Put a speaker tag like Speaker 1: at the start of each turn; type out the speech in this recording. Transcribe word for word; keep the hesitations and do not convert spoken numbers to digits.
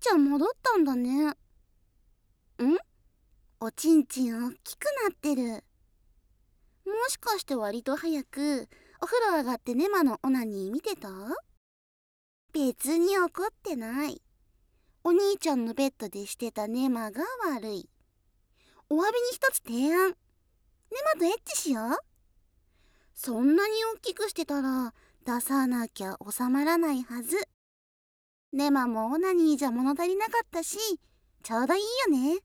Speaker 1: ちゃん戻ったんだね。ん？おちんちんおっきくなってる。もしかして割と早くお風呂上がってネマのオナニー見てた？別に怒ってない。お兄ちゃんのベッドでしてたネマが悪い。お詫びに一つ提案。ネマとエッチしよう。そんなに大きくしてたら出さなきゃ収まらないはず。ネマもオナニーじゃ物足りなかったし、ちょうどいいよね。